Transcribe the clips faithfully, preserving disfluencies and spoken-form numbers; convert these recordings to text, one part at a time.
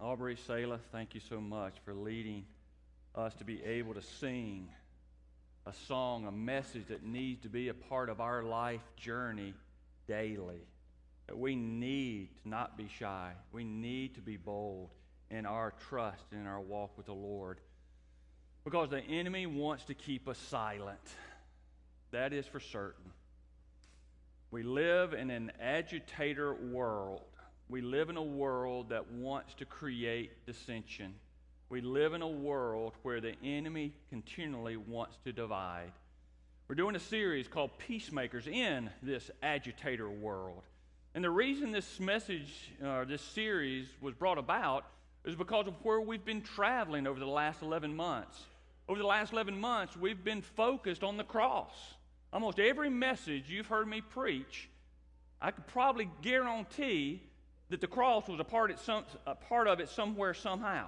Aubrey, Selah, thank you so much for leading us to be able to sing a song, a message that needs to be a part of our life journey daily. That we need to not be shy. We need to be bold in our trust and in our walk with the Lord. Because the enemy wants to keep us silent. That is for certain. We live in an agitator world. We live in a world that wants to create dissension. We live in a world where the enemy continually wants to divide. We're doing a series called Peacemakers in this agitator world. And the reason this message, uh, this series was brought about is because of where we've been traveling over the last eleven months. Over the last eleven months, we've been focused on the cross. Almost every message you've heard me preach, I could probably guarantee that the cross was a part, of some, a part of it somewhere, somehow.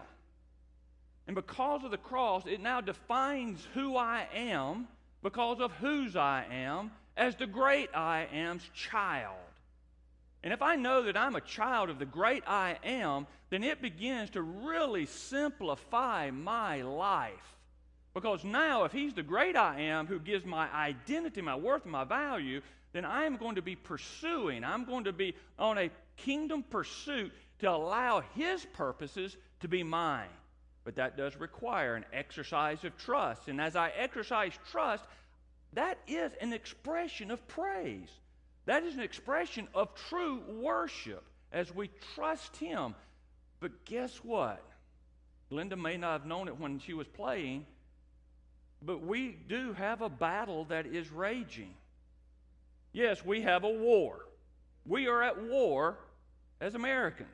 And because of the cross, it now defines who I am because of whose I am as the great I am's child. And if I know that I'm a child of the great I am, then it begins to really simplify my life. Because now, if he's the great I am who gives my identity, my worth, and my value, then I am going to be pursuing, I'm going to be on a kingdom pursuit to allow his purposes to be mine. But that does require an exercise of trust. And as I exercise trust, that is an expression of praise. That is an expression of true worship as we trust him. But guess what? Linda may not have known it when she was playing, but we do have a battle that is raging. Yes, we have a war. We are at war as Americans.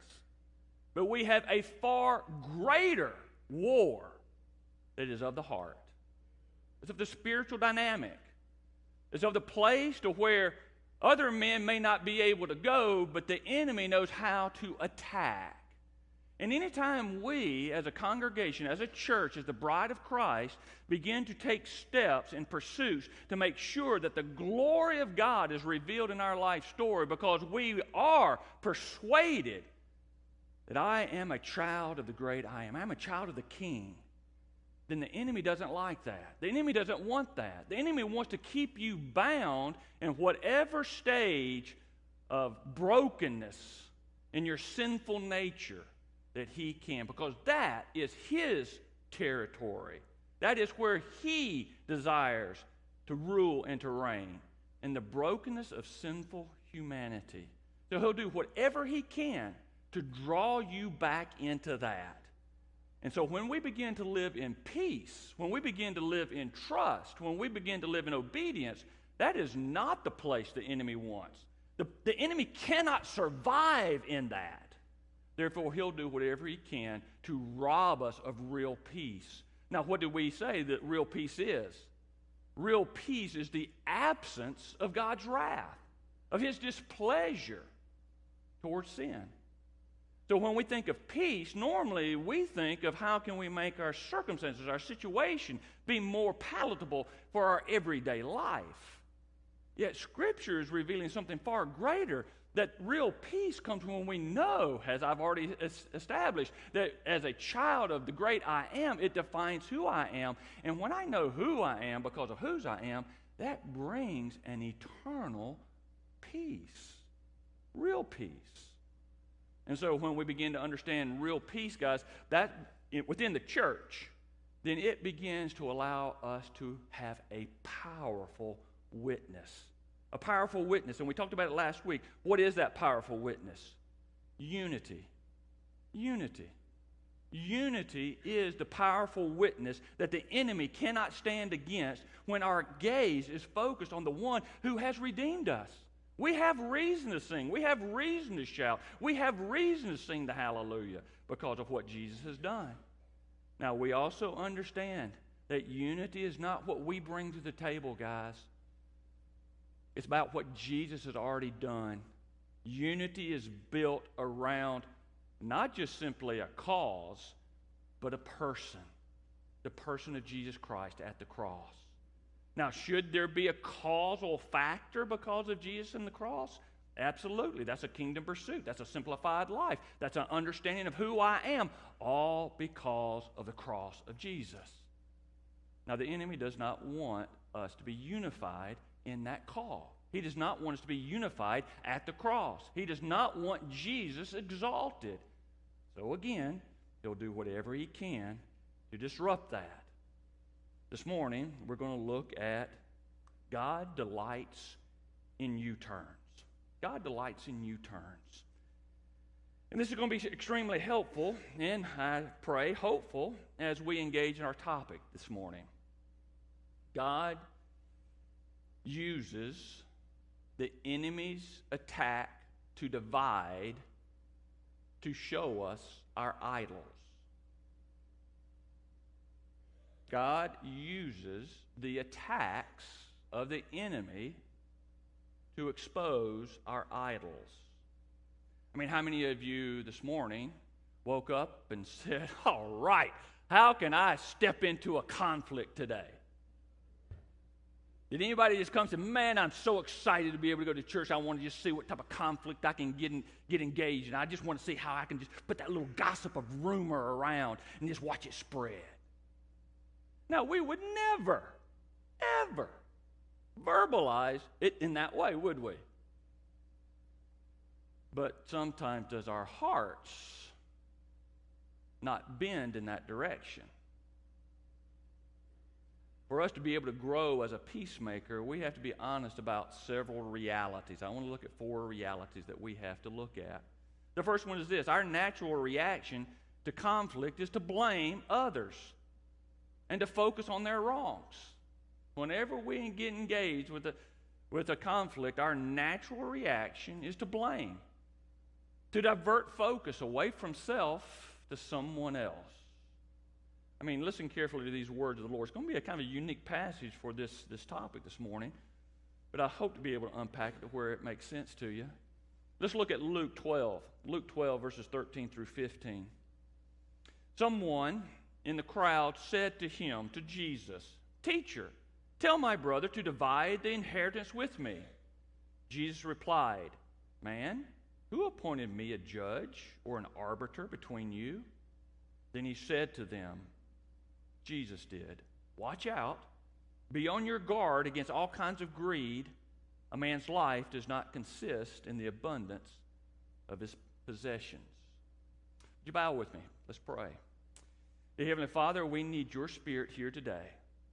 But we have a far greater war that is of the heart. It's of the spiritual dynamic. It's of the place to where other men may not be able to go, but the enemy knows how to attack. And anytime we, as a congregation, as a church, as the bride of Christ, begin to take steps and pursuits to make sure that the glory of God is revealed in our life story because we are persuaded that I am a child of the great I am, I'm a child of the King, then the enemy doesn't like that. The enemy doesn't want that. The enemy wants to keep you bound in whatever stage of brokenness in your sinful nature that he can, because that is his territory. That is where he desires to rule and to reign, in the brokenness of sinful humanity. So he'll do whatever he can to draw you back into that. And so when we begin to live in peace, when we begin to live in trust, when we begin to live in obedience, that is not the place the enemy wants. The, the enemy cannot survive in that. Therefore, he'll do whatever he can to rob us of real peace. Now, what do we say that real peace is? Real peace is the absence of God's wrath, of his displeasure towards sin. So when we think of peace, normally we think of how can we make our circumstances, our situation, be more palatable for our everyday life. Yet Scripture is revealing something far greater, that real peace comes when we know, as I've already established, that as a child of the great I am, it defines who I am. And when I know who I am because of whose I am, that brings an eternal peace, real peace. And so when we begin to understand real peace, guys, that within the church, then it begins to allow us to have a powerful witness. A powerful witness. And we talked about it last week. What is that powerful witness? Unity. Unity. Unity is the powerful witness that the enemy cannot stand against when our gaze is focused on the one who has redeemed us. We have reason to sing. We have reason to shout. We have reason to sing the hallelujah because of what Jesus has done. Now, we also understand that unity is not what we bring to the table, guys. It's about what Jesus has already done. Unity is built around not just simply a cause, but a person. The person of Jesus Christ at the cross. Now, should there be a causal factor because of Jesus and the cross? Absolutely. That's a kingdom pursuit. That's a simplified life. That's an understanding of who I am, all because of the cross of Jesus. Now, the enemy does not want us to be unified in that call. He does not want us to be unified at the cross. He does not want Jesus exalted. So again, he'll do whatever he can to disrupt that. This morning, we're going to look at God delights in U-turns. God delights in U-turns. And this is going to be extremely helpful, and I pray hopeful, as we engage in our topic this morning. God uses the enemy's attack to divide to show us our idols. God uses the attacks of the enemy to expose our idols. I mean, how many of you this morning woke up and said, all right, how can I step into a conflict today? Did anybody just come and say, man, I'm so excited to be able to go to church. I want to just see what type of conflict I can get, in, get engaged in. I just want to see how I can just put that little gossip of rumor around and just watch it spread. No, we would never, ever verbalize it in that way, would we? But sometimes does our hearts not bend in that direction? For us to be able to grow as a peacemaker, we have to be honest about several realities. I want to look at four realities that we have to look at. The first one is this: our natural reaction to conflict is to blame others and to focus on their wrongs. Whenever we get engaged with a, with a conflict, our natural reaction is to blame, to divert focus away from self to someone else. I mean, listen carefully to these words of the Lord. It's going to be a kind of a unique passage for this, this topic this morning, but I hope to be able to unpack it to where it makes sense to you. Let's look at Luke twelve. Luke twelve, verses thirteen through fifteen. Someone in the crowd said to him, to Jesus, "Teacher, tell my brother to divide the inheritance with me." Jesus replied, "Man, who appointed me a judge or an arbiter between you?" Then he said to them, Jesus did, "Watch out. Be on your guard against all kinds of greed. A man's life does not consist in the abundance of his possessions." Would you bow with me? Let's pray. Dear Heavenly Father, we need your Spirit here today.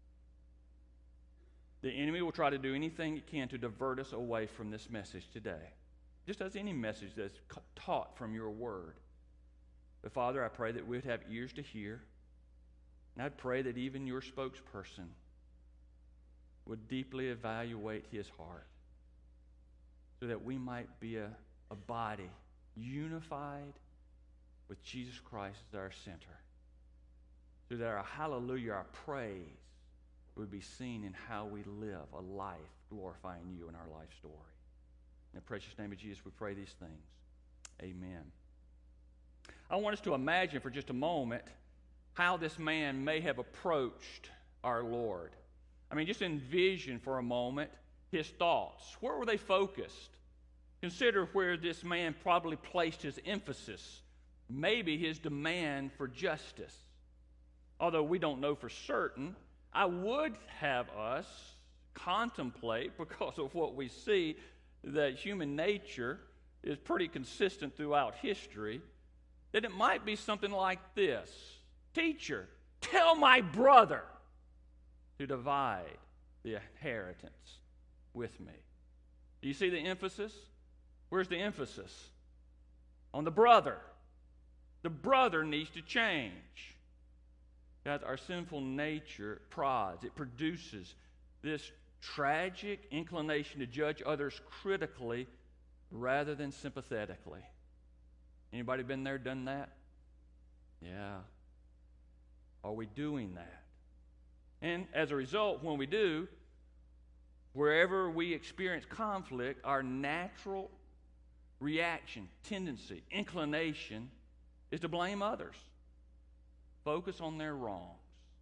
The enemy will try to do anything it can to divert us away from this message today, just as any message that's taught from your word. But Father, I pray that we'd have ears to hear, and I'd pray that even your spokesperson would deeply evaluate his heart so that we might be a, a body unified with Jesus Christ as our center, so that our hallelujah, our praise, would be seen in how we live a life glorifying you in our life story. In the precious name of Jesus, we pray these things. Amen. I want us to imagine for just a moment how this man may have approached our Lord. I mean, just envision for a moment his thoughts. Where were they focused? Consider where this man probably placed his emphasis, maybe his demand for justice. Although we don't know for certain, I would have us contemplate, because of what we see, that human nature is pretty consistent throughout history, that it might be something like this: "Teacher, tell my brother to divide the inheritance with me." Do you see the emphasis? Where's the emphasis? On the brother. The brother needs to change. Guys, our sinful nature prods. It produces this tragic inclination to judge others critically rather than sympathetically. Anybody been there, done that? Yeah. Are we doing that? And as a result, when we do, wherever we experience conflict, our natural reaction, tendency, inclination is to blame others. Focus on their wrongs.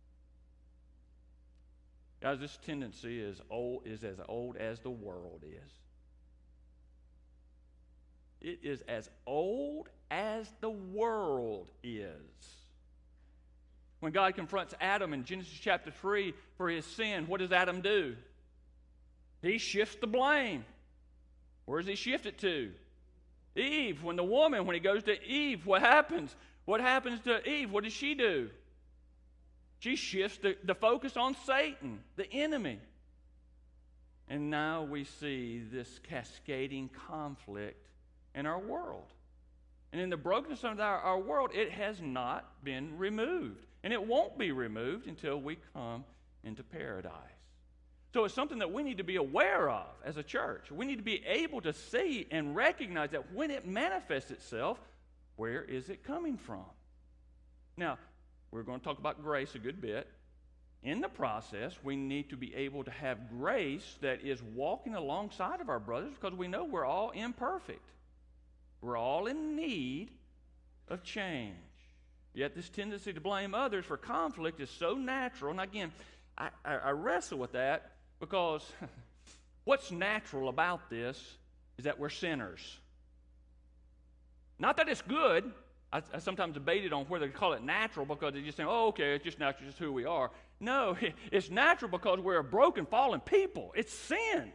Guys, this tendency is old, is as old as the world is. It is as old as the world is. When God confronts Adam in Genesis chapter three for his sin, what does Adam do? He shifts the blame. Where does he shift it to? Eve. When the woman, when he goes to Eve, what happens? What happens to Eve? What does she do? She shifts the, the focus on Satan, the enemy. And now we see this cascading conflict in our world. And in the brokenness of our, our world, it has not been removed. And it won't be removed until we come into paradise. So it's something that we need to be aware of as a church. We need to be able to see and recognize that when it manifests itself, where is it coming from? Now, we're going to talk about grace a good bit. In the process, we need to be able to have grace that is walking alongside of our brothers because we know we're all imperfect. We're all in need of change. Yet this tendency to blame others for conflict is so natural. And again, I, I, I wrestle with that because what's natural about this is that we're sinners. Not that it's good. I, I sometimes debated on whether to call it natural because they just say, oh, okay, it's just natural, it's just who we are. No, it's natural because we're a broken, fallen people. It's sin.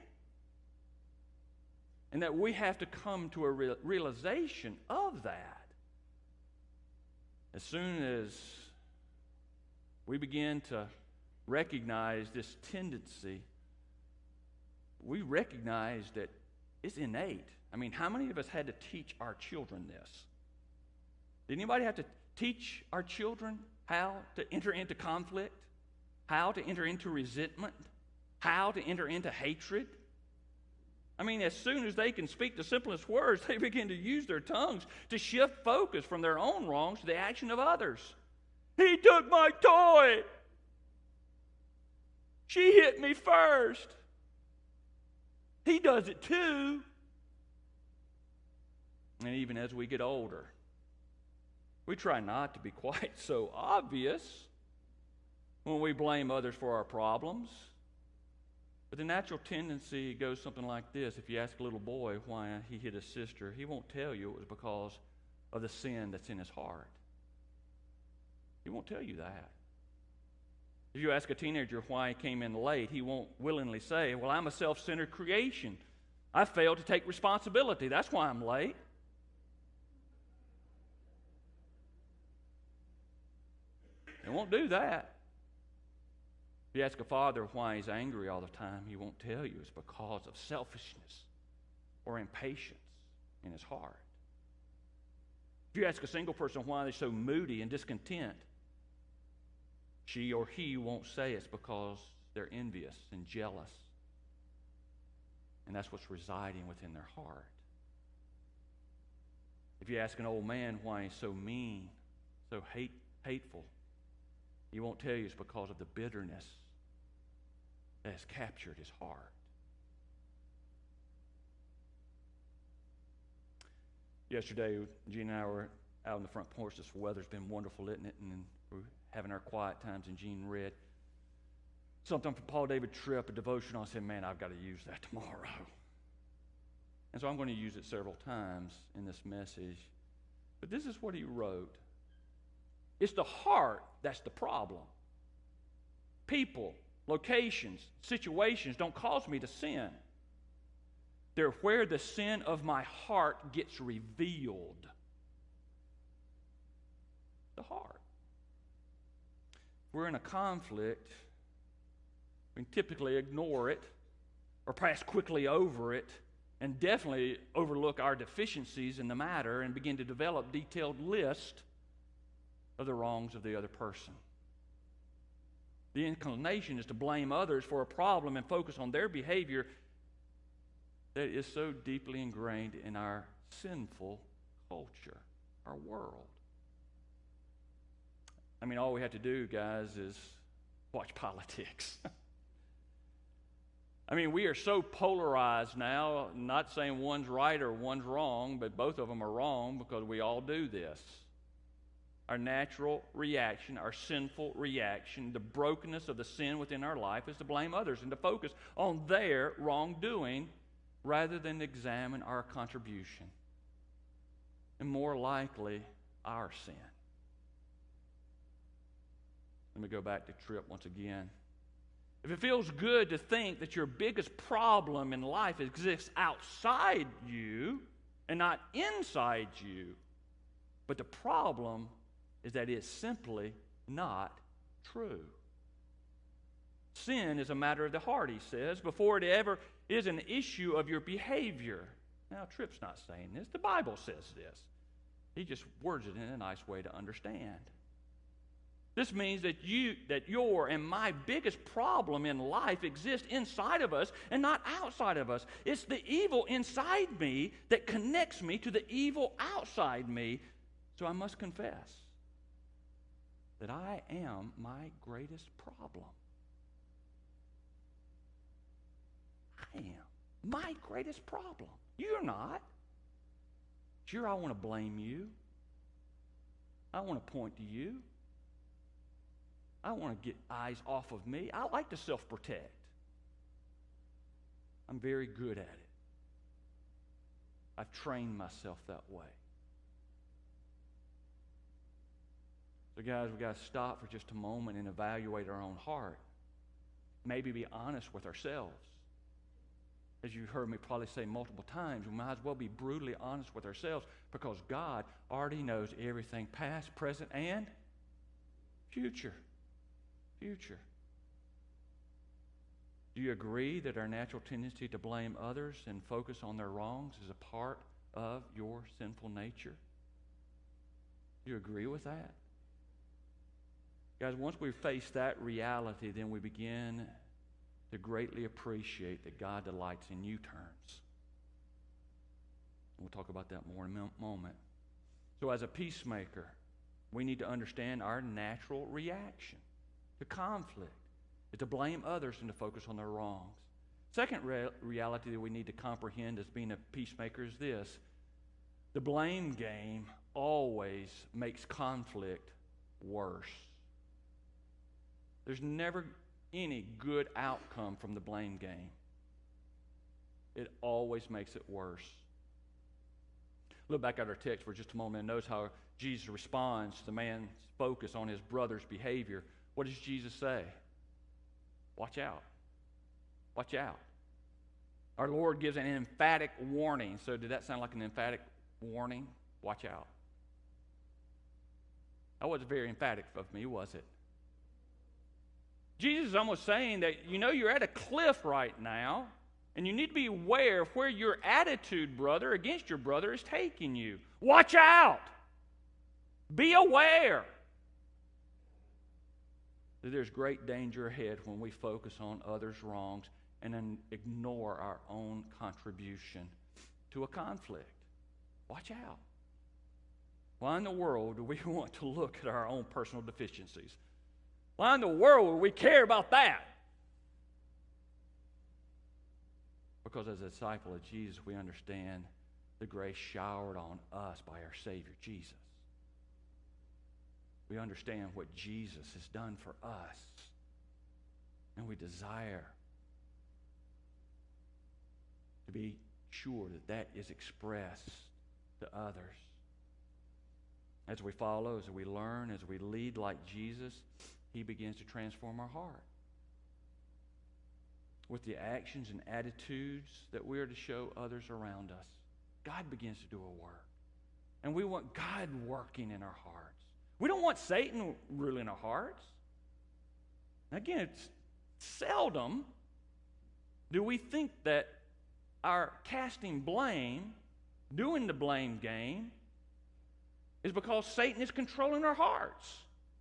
And that we have to come to a real, realization of that. As soon as we begin to recognize this tendency, we recognize that it's innate. I mean, how many of us had to teach our children this? Did anybody have to teach our children how to enter into conflict? How to enter into resentment? How to enter into hatred? I mean, as soon as they can speak the simplest words, they begin to use their tongues to shift focus from their own wrongs to the action of others. He took my toy. She hit me first. He does it too. And even as we get older, we try not to be quite so obvious when we blame others for our problems. But the natural tendency goes something like this. If you ask a little boy why he hit his sister, he won't tell you it was because of the sin that's in his heart. He won't tell you that. If you ask a teenager why he came in late, he won't willingly say, well, I'm a self-centered creation. I failed to take responsibility. That's why I'm late. They won't do that. If you ask a father why he's angry all the time, he won't tell you it's because of selfishness or impatience in his heart. If you ask a single person why they're so moody and discontent, she or he won't say it's because they're envious and jealous. And that's what's residing within their heart. If you ask an old man why he's so mean, so hate, hateful, he won't tell you it's because of the bitterness that has captured his heart. Yesterday, Gene and I were out on the front porch. This weather's been wonderful, isn't it? And we're having our quiet times, and Gene read something from Paul David Tripp, a devotional. I said, man, I've got to use that tomorrow. And so I'm going to use it several times in this message. But this is what he wrote. It's the heart that's the problem. People, locations, situations don't cause me to sin. They're where the sin of my heart gets revealed. The heart. If we're in a conflict, we can typically ignore it or pass quickly over it and definitely overlook our deficiencies in the matter and begin to develop detailed lists of the wrongs of the other person. The inclination is to blame others for a problem and focus on their behavior that is so deeply ingrained in our sinful culture, our world. I mean, all we have to do, guys, is watch politics. I mean, we are so polarized now, not saying one's right or one's wrong, but both of them are wrong because we all do this. Our natural reaction, our sinful reaction, the brokenness of the sin within our life is to blame others and to focus on their wrongdoing rather than examine our contribution. and more likely our sin. Let me go back to Tripp once again. If it feels good to think that your biggest problem in life exists outside you and not inside you, but the problem is that it's simply not true. Sin is a matter of the heart, he says, before it ever is an issue of your behavior. Now, Tripp's not saying this. The Bible says this. He just words it in a nice way to understand. This means that you, that your and my biggest problem in life exists inside of us and not outside of us. It's the evil inside me that connects me to the evil outside me. So I must confess that I am my greatest problem. I am my greatest problem. You're not. Sure, I want to blame you. I want to point to you. I want to get eyes off of me. I like to self-protect. I'm very good at it. I've trained myself that way. So guys, we've got to stop for just a moment and evaluate our own heart. Maybe be honest with ourselves. As you've heard me probably say multiple times, we might as well be brutally honest with ourselves because God already knows everything past, present, and future. Future. Do you agree that our natural tendency to blame others and focus on their wrongs is a part of your sinful nature? Do you agree with that? Guys, once we face that reality, then we begin to greatly appreciate that God delights in U-turns. We'll talk about that more in a moment. So as a peacemaker, we need to understand our natural reaction to conflict is to blame others and to focus on their wrongs. Second re- reality that we need to comprehend as being a peacemaker is this. The blame game always makes conflict worse. There's never any good outcome from the blame game. It always makes it worse. Look back at our text for just a moment and notice how Jesus responds to the man's focus on his brother's behavior. What does Jesus say? Watch out. Watch out. Our Lord gives an emphatic warning. So did that sound like an emphatic warning? Watch out. That wasn't very emphatic of me, was it? Jesus is almost saying that, you know, you're at a cliff right now, and you need to be aware of where your attitude, brother, against your brother is taking you. Watch out. Be aware that there's great danger ahead when we focus on others' wrongs and then ignore our own contribution to a conflict. Watch out. Why in the world do we want to look at our own personal deficiencies? Why in the world would we care about that? Because as a disciple of Jesus, we understand the grace showered on us by our Savior, Jesus. We understand what Jesus has done for us. And we desire to be sure that that is expressed to others. As we follow, as we learn, as we lead like Jesus, He begins to transform our heart. With the actions and attitudes that we are to show others around us, God begins to do a work. And we want God working in our hearts. We don't want Satan ruling our hearts. Again, it's seldom do we think that our casting blame, doing the blame game, is because Satan is controlling our hearts.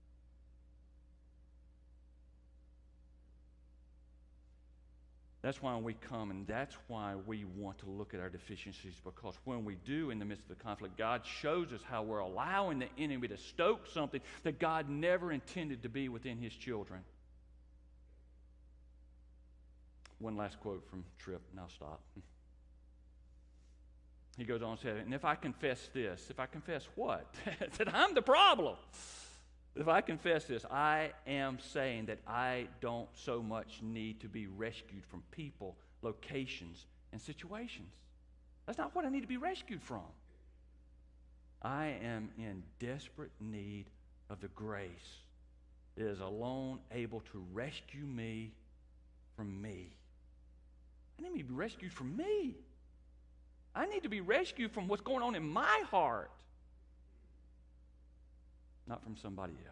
That's why we come, and that's why we want to look at our deficiencies, because when we do in the midst of the conflict, God shows us how we're allowing the enemy to stoke something that God never intended to be within His children. One last quote from Tripp, and I'll stop. He goes on and says, and if I confess this, if I confess what? That I'm the problem. If I confess this, I am saying that I don't so much need to be rescued from people, locations, and situations. That's not what I need to be rescued from. I am in desperate need of the grace that is alone able to rescue me from me. I need to be rescued from me. I need to be rescued from what's going on in my heart, not from somebody else.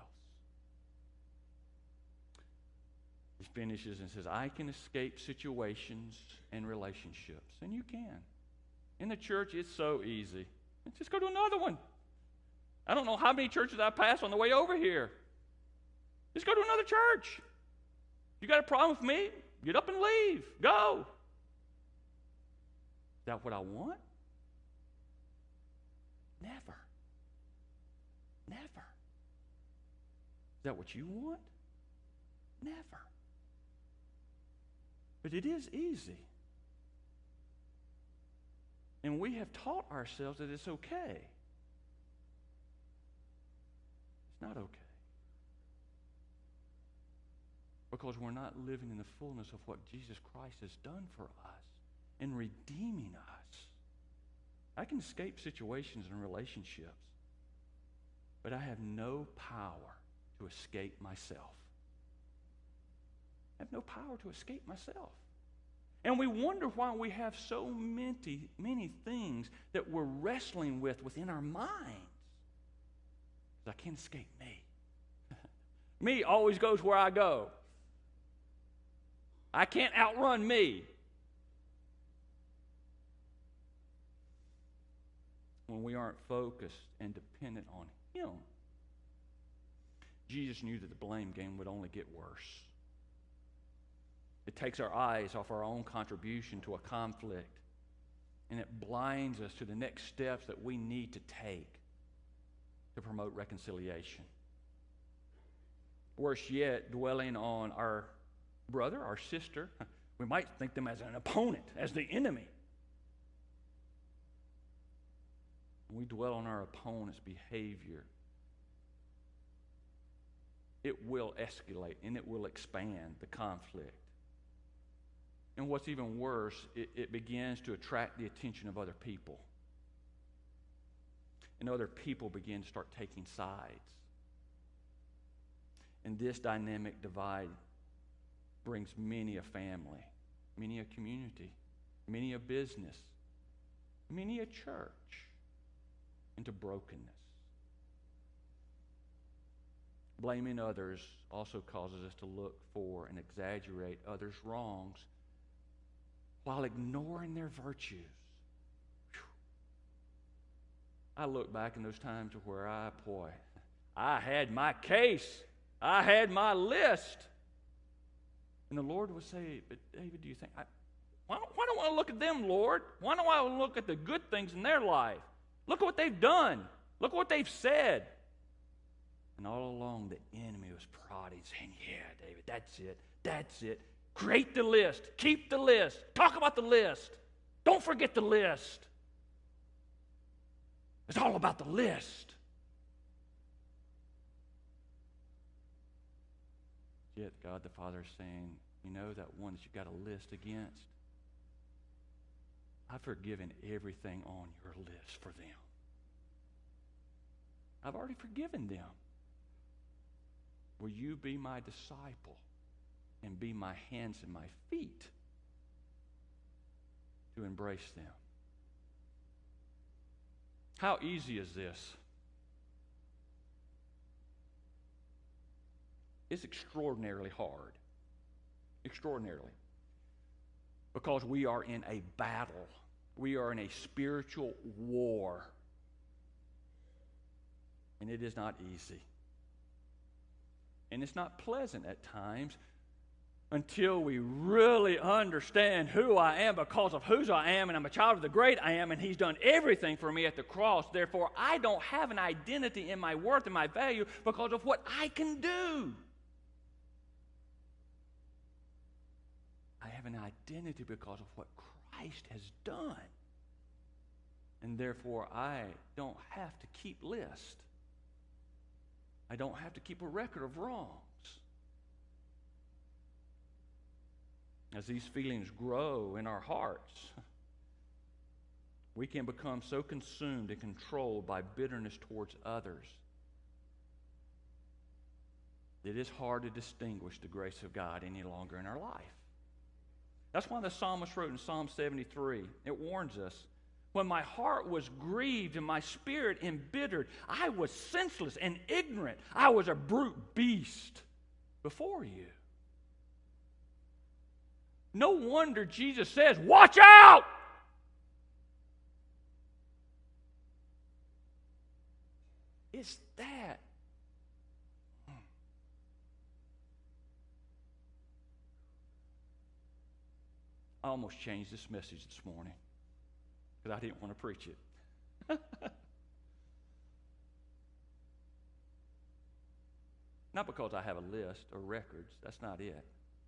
He finishes and says, I can escape situations and relationships. And you can. In the church, it's so easy. Just go to another one. I don't know how many churches I passed on the way over here. Just go to another church. You got a problem with me? Get up and leave. Go. Is that what I want? Never. Never. Is that what you want? Never. But it is easy. And we have taught ourselves that it's okay. It's not okay. Because we're not living in the fullness of what Jesus Christ has done for us in redeeming us. I can escape situations and relationships, but I have no power to escape myself. I have no power to escape myself. And we wonder why we have so many, many things that we're wrestling with within our minds. I can't escape me. Me always goes where I go. I can't outrun me. When we aren't focused and dependent on Him. Jesus knew that the blame game would only get worse. It takes our eyes off our own contribution to a conflict, and it blinds us to the next steps that we need to take to promote reconciliation. Worse yet, dwelling on our brother, our sister, we might think them as an opponent, as the enemy. When we dwell on our opponent's behavior, it will escalate and it will expand the conflict. And what's even worse, it, it begins to attract the attention of other people. And other people begin to start taking sides. And this dynamic divide brings many a family, many a community, many a business, many a church into brokenness. Blaming others also causes us to look for and exaggerate others' wrongs while ignoring their virtues. Whew. I look back in those times where I, boy, I had my case. I had my list. And the Lord would say, but David, do you think, I, why, don't, why don't I look at them, Lord? Why don't I look at the good things in their life? Look at what they've done. Look at what they've said. And all along, the enemy was prodding, saying, yeah, David, that's it. That's it. Create the list. Keep the list. Talk about the list. Don't forget the list. It's all about the list. Yet God the Father is saying, you know that one that you got a list against? I've forgiven everything on your list for them. I've already forgiven them. Will you be my disciple and be my hands and my feet to embrace them? How easy is this? It's extraordinarily hard. Extraordinarily. Because we are in a battle. We are in a spiritual war. And it is not easy. And it's not pleasant at times until we really understand who I am because of whose I am, and I'm a child of the great I am, and He's done everything for me at the cross. Therefore, I don't have an identity in my worth and my value because of what I can do. I have an identity because of what Christ has done. And therefore, I don't have to keep list. I don't have to keep a record of wrongs. As these feelings grow in our hearts, we can become so consumed and controlled by bitterness towards others that it's hard to distinguish the grace of God any longer in our life. That's why the psalmist wrote in Psalm seventy-three, it warns us, when my heart was grieved and my spirit embittered, I was senseless and ignorant. I was a brute beast before you. No wonder Jesus says, watch out! It's that. I almost changed this message this morning because I didn't want to preach it. Not because I have a list or records. That's not it.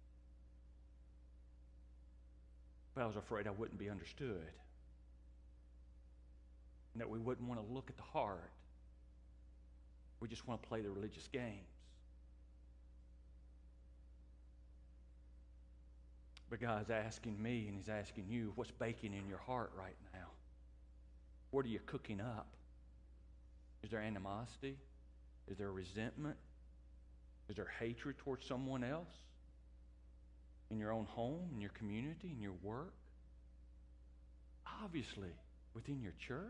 But I was afraid I wouldn't be understood. And that we wouldn't want to look at the heart. We just want to play the religious games. But God's asking me and He's asking you, what's baking in your heart right now? What are you cooking up? Is there animosity? Is there resentment? Is there hatred towards someone else? In your own home, in your community, in your work? Obviously, within your church?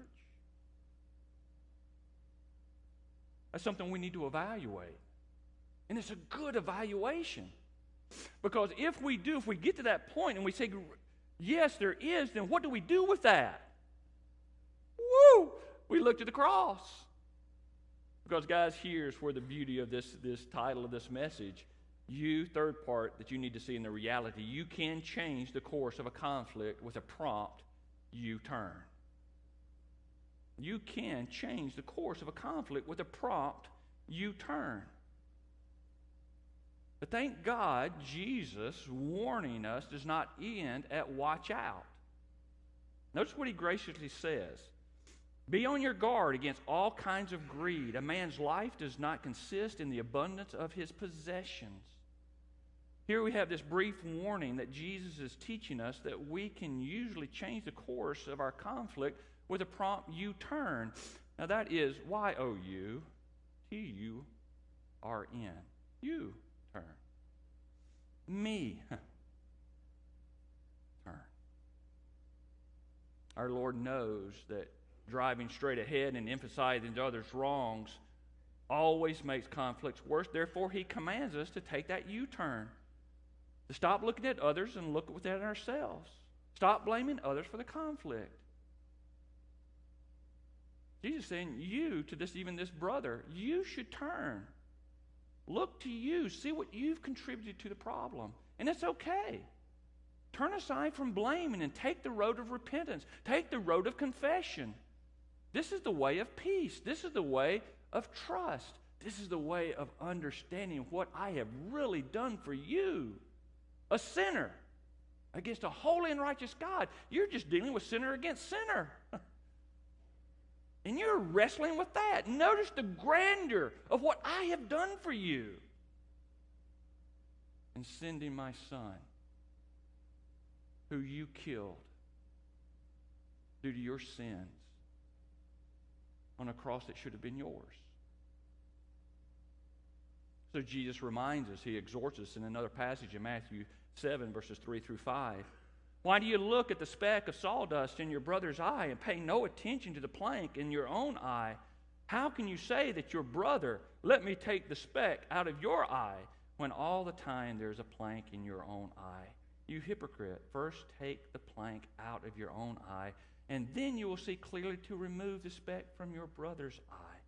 That's something we need to evaluate. And it's a good evaluation. Because if we do, if we get to that point and we say, yes, there is, then what do we do with that? Woo! We look to the cross. Because, guys, here's where the beauty of this, this title of this message, you, third part that you need to see in the reality, you can change the course of a conflict with a prompt U-turn. You can change the course of a conflict with a prompt U-turn. But thank God, Jesus warning us does not end at watch out. Notice what He graciously says. Be on your guard against all kinds of greed. A man's life does not consist in the abundance of his possessions. Here we have this brief warning that Jesus is teaching us that we can usually change the course of our conflict with a prompt U-turn. Now that is Y O U T U R N. You. Turn. Me. Turn. Our Lord knows that driving straight ahead and emphasizing others' wrongs always makes conflicts worse. Therefore, He commands us to take that U-turn. To stop looking at others and look within ourselves. Stop blaming others for the conflict. Jesus is saying, you, to this, even this brother, you should turn. Look to you. See what you've contributed to the problem. And it's okay. Turn aside from blaming and take the road of repentance. Take the road of confession. This is the way of peace. This is the way of trust. This is the way of understanding what I have really done for you. A sinner against a holy and righteous God. You're just dealing with sinner against sinner. And you're wrestling with that. Notice the grandeur of what I have done for you. In sending my Son, who you killed due to your sins, on a cross that should have been yours. So Jesus reminds us, He exhorts us in another passage in Matthew seven, verses three through five. Why do you look at the speck of sawdust in your brother's eye and pay no attention to the plank in your own eye? How can you say that your brother, let me take the speck out of your eye, when all the time there's a plank in your own eye? You hypocrite, first take the plank out of your own eye, and then you will see clearly to remove the speck from your brother's eye.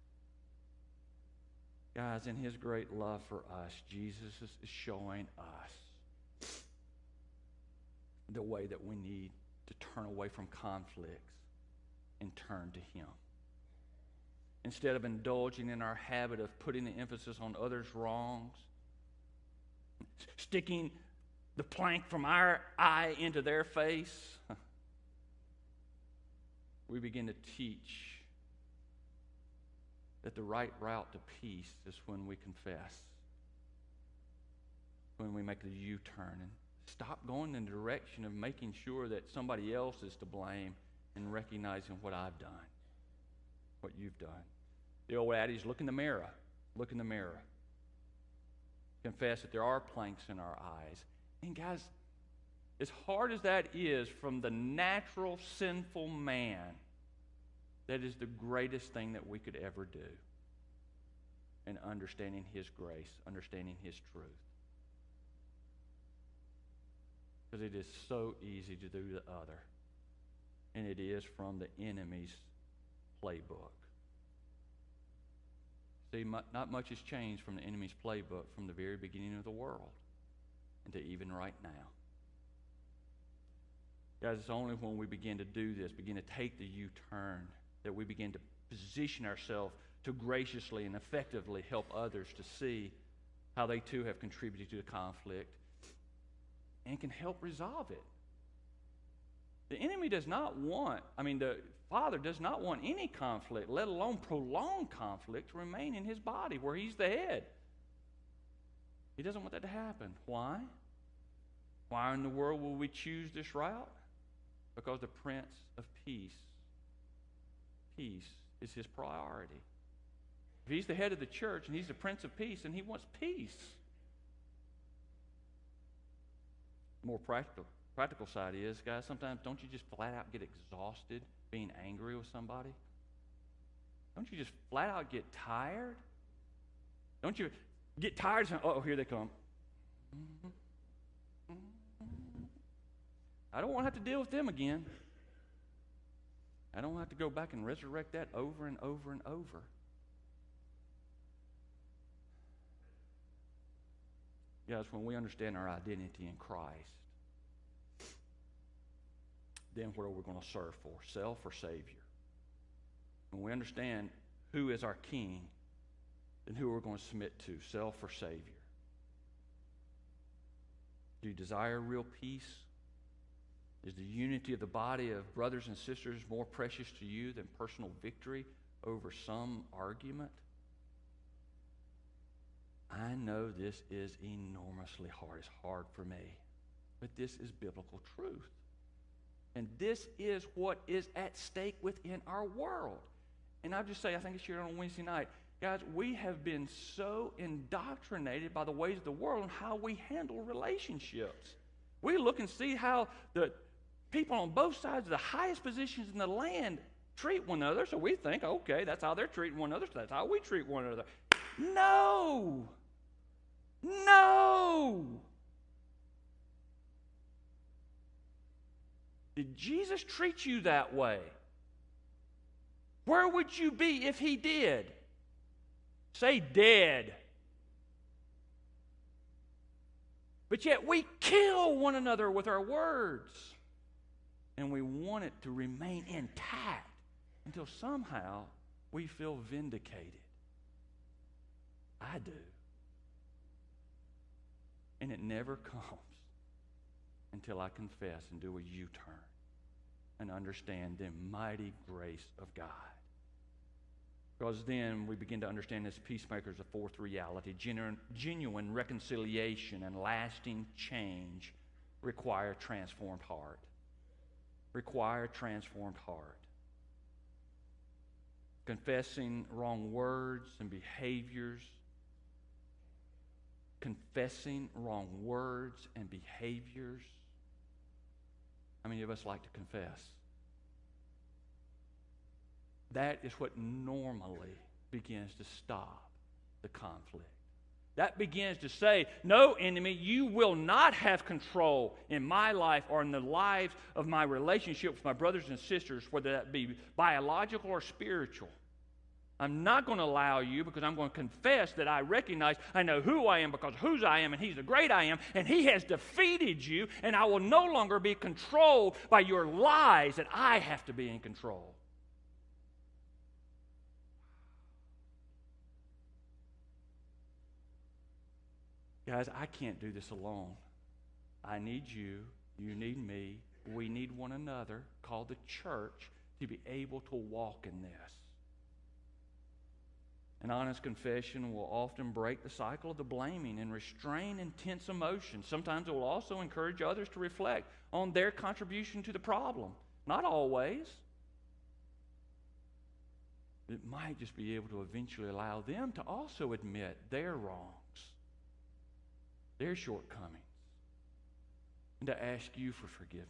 Guys, in His great love for us, Jesus is showing us the way that we need to turn away from conflicts and turn to Him. Instead of indulging in our habit of putting the emphasis on others' wrongs, sticking the plank from our eye into their face, we begin to teach that the right route to peace is when we confess, when we make the U-turn and stop going in the direction of making sure that somebody else is to blame and recognizing what I've done, what you've done. The old adage, look in the mirror. Look in the mirror. Confess that there are planks in our eyes. And guys, as hard as that is from the natural sinful man, that is the greatest thing that we could ever do in understanding His grace, understanding His truth. Because it is so easy to do the other. And it is from the enemy's playbook. See, not much has changed from the enemy's playbook from the very beginning of the world and to even right now. Guys, it's only when we begin to do this, begin to take the U-turn, that we begin to position ourselves to graciously and effectively help others to see how they too have contributed to the conflict and can help resolve it. The enemy does not want, I mean, the Father does not want any conflict, let alone prolonged conflict, to remain in His body where He's the head. He doesn't want that to happen. Why? Why in the world will we choose this route? Because the Prince of Peace, peace is His priority. If He's the head of the church and He's the Prince of Peace, and He wants peace. More practical. Practical side is, guys, sometimes don't you just flat out get exhausted being angry with somebody? Don't you just flat out get tired? Don't you get tired and say, oh, here they come. I don't want to have to deal with them again. I don't have to go back and resurrect that over and over and over. Guys, when we understand our identity in Christ, then what are we going to serve for? Self or Savior? When we understand who is our King, then who are we going to submit to? Self or Savior? Do you desire real peace? Is the unity of the body of brothers and sisters more precious to you than personal victory over some argument? I know this is enormously hard. It's hard for me. But this is biblical truth. And this is what is at stake within our world. And I'll just say, I think I shared on Wednesday night, guys, we have been so indoctrinated by the ways of the world and how we handle relationships. We look and see how the people on both sides of the highest positions in the land treat one another, so we think, okay, that's how they're treating one another, so that's how we treat one another. No! No! Did Jesus treat you that way? Where would you be if He did? Say dead. But yet we kill one another with our words. And we want it to remain intact until somehow we feel vindicated. I do. And it never comes until I confess and do a U-turn and understand the mighty grace of God. Because then we begin to understand as peacemakers a fourth reality. Genuine, genuine reconciliation and lasting change require a transformed heart. Require a transformed heart. Confessing wrong words and behaviors. Confessing wrong words and behaviors. How many of us like to confess? That is what normally begins to stop the conflict. That begins to say, no, enemy, you will not have control in my life or in the lives of my relationship with my brothers and sisters, whether that be biological or spiritual. I'm not going to allow you, because I'm going to confess that I recognize I know who I am because whose I am, and He's the great I am, and He has defeated you, and I will no longer be controlled by your lies, that I have to be in control. Guys, I can't do this alone. I need you. You need me. We need one another, called the church, to be able to walk in this. An honest confession will often break the cycle of the blaming and restrain intense emotions. Sometimes it will also encourage others to reflect on their contribution to the problem. Not always. It might just be able to eventually allow them to also admit their wrongs, their shortcomings, and to ask you for forgiveness.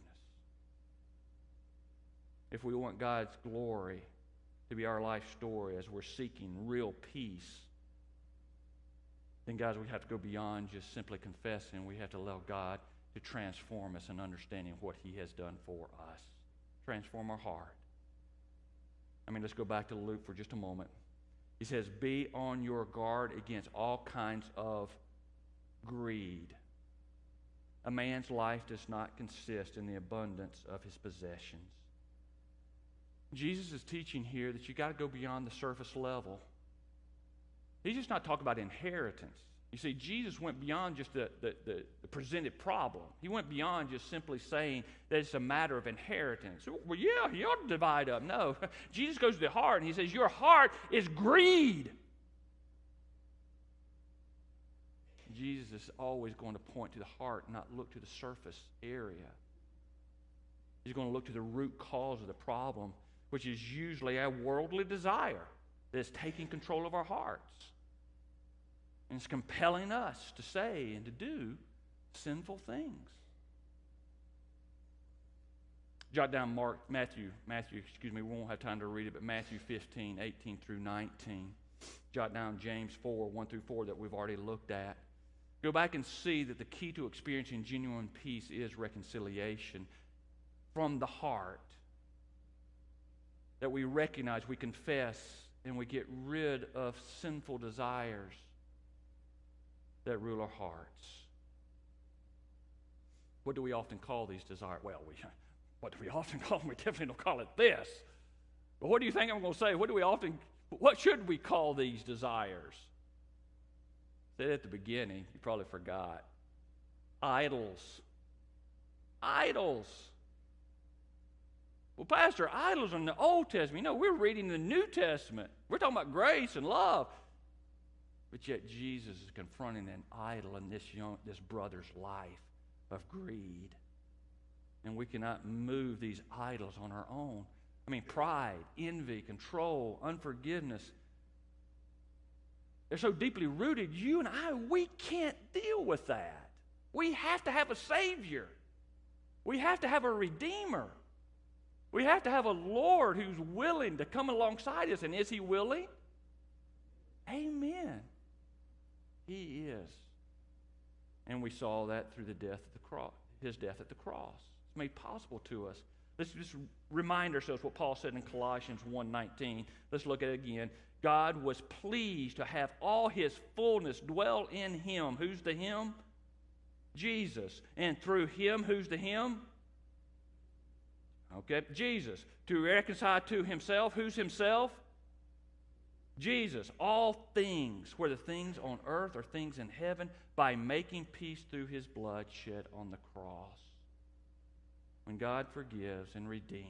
If we want God's glory to be our life story as we're seeking real peace, then, guys, we have to go beyond just simply confessing. We have to allow God to transform us in understanding what He has done for us. Transform our heart. I mean, let's go back to Luke for just a moment. He says, be on your guard against all kinds of greed. A man's life does not consist in the abundance of his possessions. Jesus is teaching here that you got to go beyond the surface level. He's just not talking about inheritance. You see, Jesus went beyond just the, the, the, the presented problem. He went beyond just simply saying that it's a matter of inheritance. Well, yeah, he ought to divide up. No. Jesus goes to the heart and he says, your heart is greed. Jesus is always going to point to the heart, not look to the surface area. He's going to look to the root cause of the problem, which is usually a worldly desire that's taking control of our hearts. And it's compelling us to say and to do sinful things. Jot down Mark, Matthew, Matthew, excuse me, we won't have time to read it, but Matthew fifteen, eighteen through nineteen. Jot down James four, one through four that we've already looked at. Go back and see that the key to experiencing genuine peace is reconciliation from the heart. That we recognize, we confess, and we get rid of sinful desires that rule our hearts. What do we often call these desires? Well, we, what do we often call them? We definitely don't call it this. But what do you think I'm going to say? What do we often, what should we call these desires? I said at the beginning, you probably forgot. Idols. Idols. Well, Pastor, idols in the Old Testament. You know, we're reading the New Testament. We're talking about grace and love. But yet Jesus is confronting an idol in this young, this brother's life of greed. And we cannot move these idols on our own. I mean, pride, envy, control, unforgiveness. They're so deeply rooted, you and I, we can't deal with that. We have to have a Savior. We have to have a Redeemer. We have to have a Lord who's willing to come alongside us. And is He willing? Amen. He is. And we saw that through the death of the cross, His death at the cross. It's made possible to us. Let's just remind ourselves what Paul said in Colossians one nineteen. Let's look at it again. God was pleased to have all His fullness dwell in Him. Who's the Him? Jesus. And through Him, who's the Him? Okay, Jesus. To reconcile to Himself. Who's Himself? Jesus. All things, whether things on earth or things in heaven, by making peace through His blood shed on the cross. When God forgives and redeems,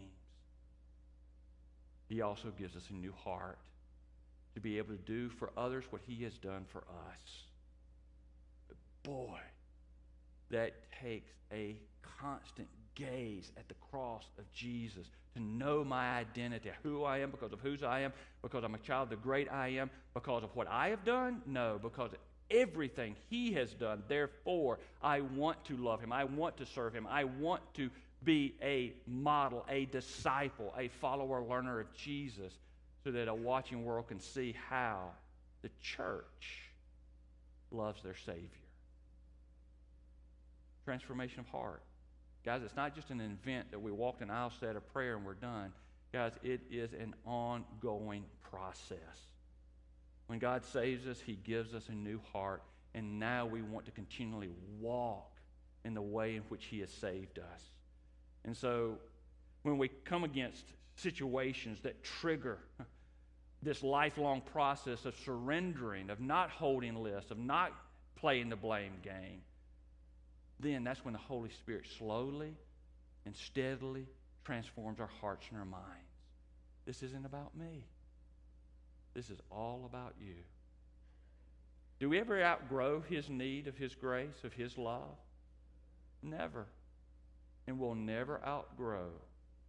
He also gives us a new heart to be able to do for others what He has done for us. But boy, that takes a constant gaze at the cross of Jesus to know my identity, who I am because of whose I am, because I'm a child of the great I am, because of what I have done? No, because of everything He has done. Therefore, I want to love Him. I want to serve Him. I want to be a model, a disciple, a follower, learner of Jesus, so that a watching world can see how the church loves their Savior. Transformation of heart. Guys, it's not just an event that we walked an aisle, said a prayer, and we're done. Guys, it is an ongoing process. When God saves us, He gives us a new heart, and now we want to continually walk in the way in which He has saved us. And so when we come against situations that trigger this lifelong process of surrendering, of not holding lists, of not playing the blame game, then that's when the Holy Spirit slowly and steadily transforms our hearts and our minds. This isn't about me. This is all about you. Do we ever outgrow His need of His grace, of His love? Never. And we'll never outgrow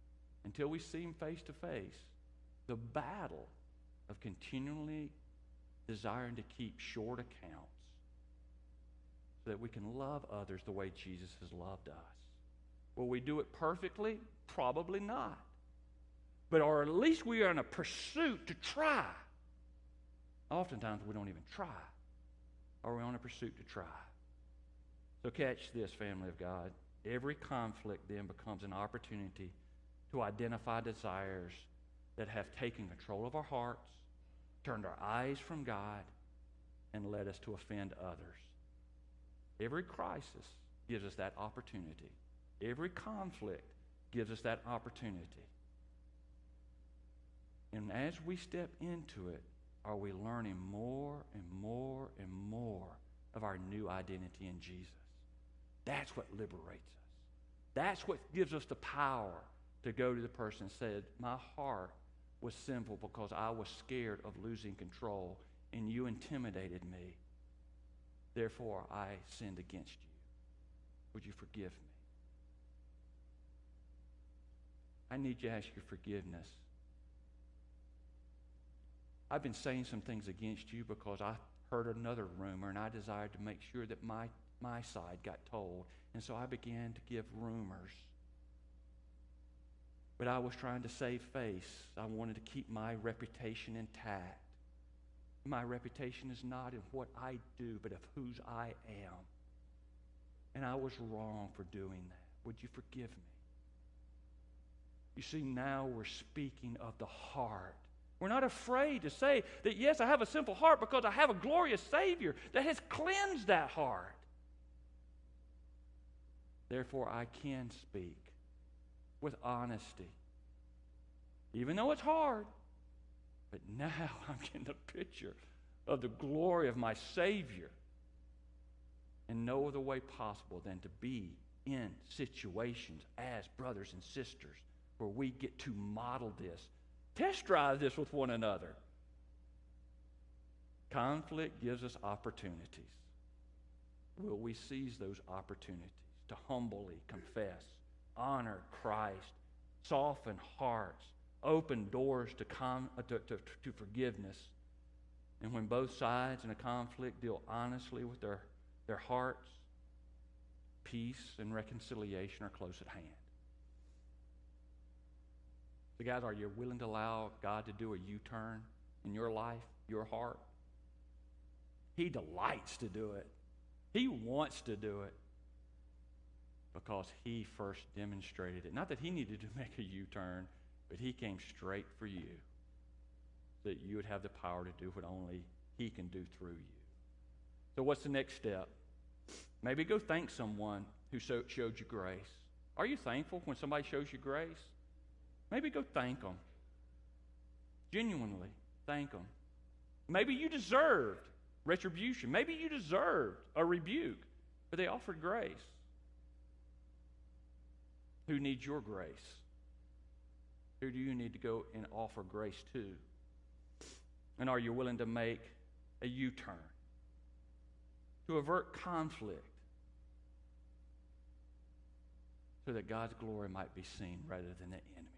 until we see him face to face, the battle of continually desiring to keep short accounts so that we can love others the way Jesus has loved us. Will we do it perfectly? Probably not. But or at least we are in a pursuit to try. Oftentimes we don't even try. Or we're on a pursuit to try. So catch this, family of God. Every conflict then becomes an opportunity to identify desires that have taken control of our hearts, turned our eyes from God, and led us to offend others. Every crisis gives us that opportunity. Every conflict gives us that opportunity. And as we step into it, are we learning more and more and more of our new identity in Jesus? That's what liberates us. That's what gives us the power to go to the person and say, my heart was sinful because I was scared of losing control and you intimidated me. Therefore, I sinned against you. Would you forgive me? I need you to ask your forgiveness. I've been saying some things against you because I heard another rumor and I desired to make sure that my, my side got told. And so I began to give rumors. But I was trying to save face. I wanted to keep my reputation intact. My reputation is not in what I do, but of whose I am. And I was wrong for doing that. Would you forgive me? You see, now we're speaking of the heart. We're not afraid to say that, yes, I have a sinful heart because I have a glorious Savior that has cleansed that heart. Therefore, I can speak with honesty, even though it's hard. But now I'm getting a picture of the glory of my Savior. And no other way possible than to be in situations as brothers and sisters where we get to model this. Test drive this with one another. Conflict gives us opportunities. Will we seize those opportunities to humbly confess, honor Christ, soften hearts, open doors to, com- to, to, to forgiveness? And when both sides in a conflict deal honestly with their, their hearts, peace and reconciliation are close at hand. So guys, are you willing to allow God to do a U-turn in your life, your heart? He delights to do it. He wants to do it because he first demonstrated it. Not that he needed to make a U-turn, but he came straight for you so that you would have the power to do what only he can do through you. So what's the next step? Maybe go thank someone who so, showed you grace. Are you thankful when somebody shows you grace? Maybe go thank them. Genuinely thank them. Maybe you deserved retribution. Maybe you deserved a rebuke, but they offered grace. Who needs your grace? Who do you need to go and offer grace to? And are you willing to make a U-turn to avert conflict so that God's glory might be seen rather than the enemy?